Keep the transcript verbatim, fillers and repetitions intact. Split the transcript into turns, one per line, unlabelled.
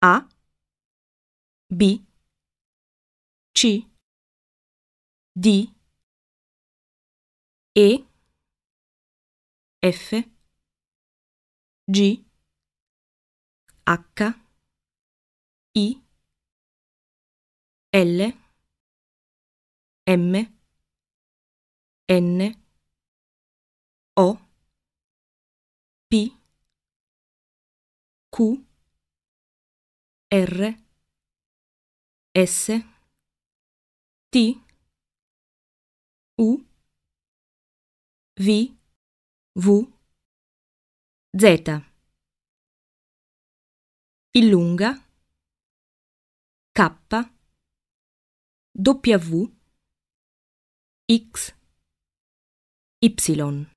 A, B, C, D, E, F, G, H, I, L, M, N, O, P, Q, R, S, T, U, V, W, Z. Illunga, K, W, X, Y.